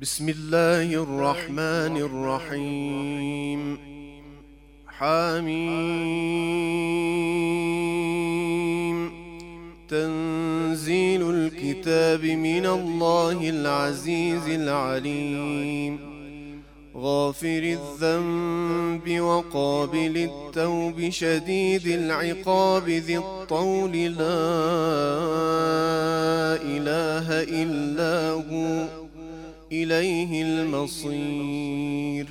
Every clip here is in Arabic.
بسم الله الرحمن الرحيم. حميم. تنزيل الكتاب من الله العزيز العليم، غافر الذنب وقابل التوب شديد العقاب ذي الطول لا إله إلا هو إليه المصير.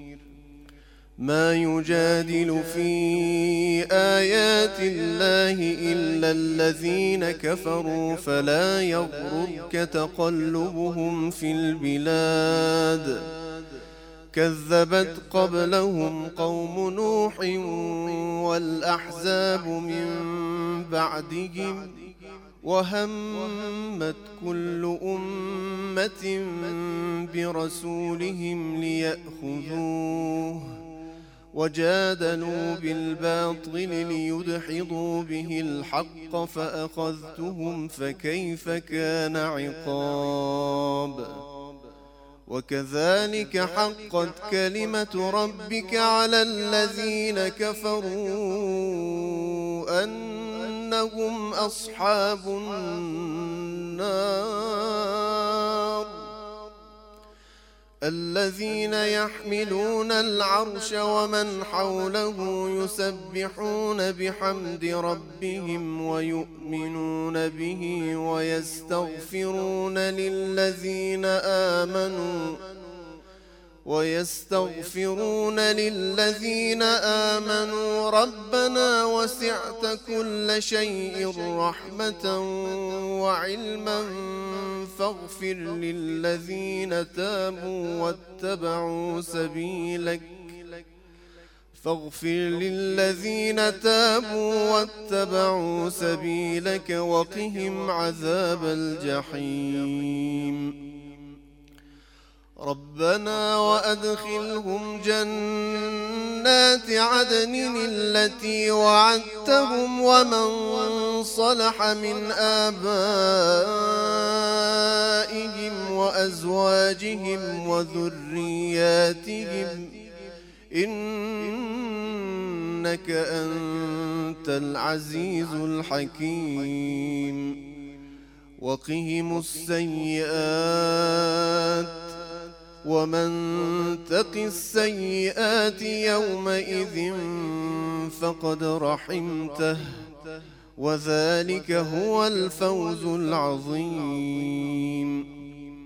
ما يجادل في آيات الله إلا الذين كفروا فلا يغررك تقلبهم في البلاد. كذبت قبلهم قوم نوح والأحزاب من بعدهم، وهمت كل أمة برسولهم ليأخذوه، وجادلوا بالباطل ليدحضوا به الحق فأخذتهم فكيف كان عقاب. وكذلك حقت كلمة ربك على الذين كفروا أنهم أصحاب النار. الذين يحملون العرش ومن حوله يسبحون بحمد ربهم ويؤمنون به ويستغفرون للذين آمنوا ربنا وسعت كل شيء رحمة وعلما فاغفر للذين تابوا واتبعوا سبيلك وقهم عذاب الجحيم. ربنا وأدخلهم جنات عدن التي وعدتهم ومن صلح من آبائهم وأزواجهم وذرياتهم إنك أنت العزيز الحكيم. وقهم السيئات ومن تق السيئات يومئذ فقد رحمته وذلك هو الفوز العظيم.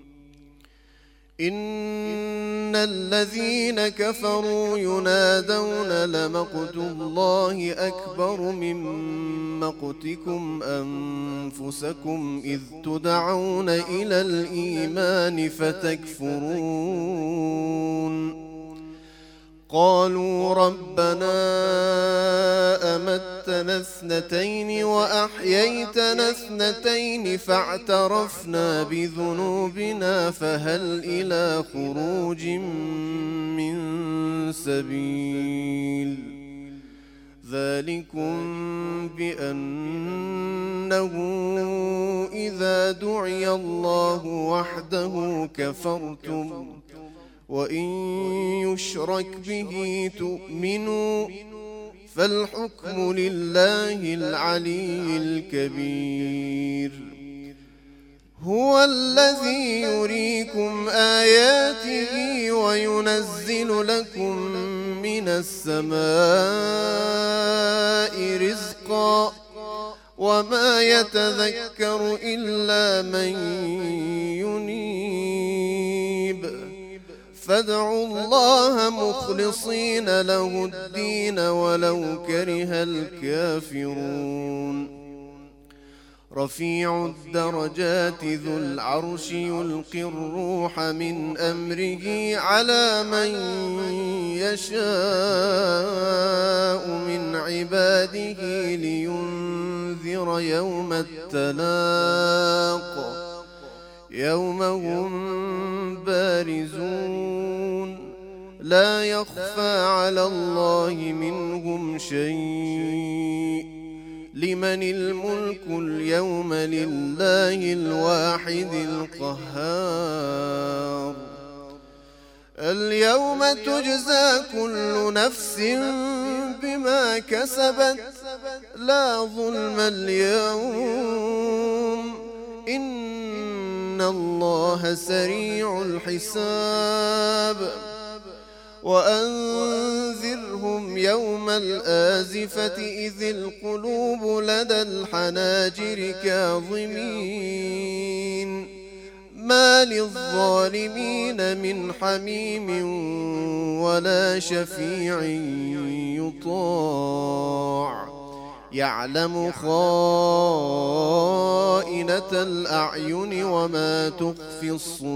إن الذين كفروا ينادون لمقت الله أكبر من مقتكم أنفسكم إذ تدعون إلى الإيمان فتكفرون. قالوا ربنا أمتنا اثنتين وأحييتنا اثنتين فاعترفنا بذنوبنا فهل إلى خروج من سبيل. ذلكم بأنه إذا دعي الله وحده كفرتم وإن يشرك به تؤمنوا فالحكم لله العلي الكبير. هو الذي يريكم آياته وينزل لكم من السماء رزقا وما يتذكر إلا من ينيب. فادعوا الله مخلصين له الدين ولو كره الكافرون. رفيع الدرجات ذو العرش يلقي الروح من أمره على من يشاء من عباده لينذر يوم التلاق يوم هم بارزون لا يخفى على الله منهم شيء. لمن الملك اليوم لله الواحد القهار. فاليوم تجزى كل نفس بما كسبت لا ظلم اليوم إن الله سريع الحساب وأنذرهم يوم الآزفة إذ القلوب لدى الحناجر كاظمين ما للظالمين من حميم ولا شفيع يطاع يعلم خائنة الأعين وما تخفي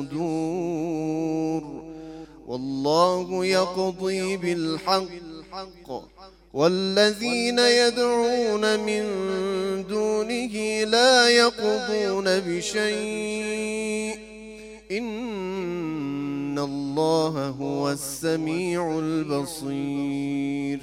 الصدور والله يقضي بالحق والذين يدعون من دونه لا يقضون بشيء إن الله هو السميع البصير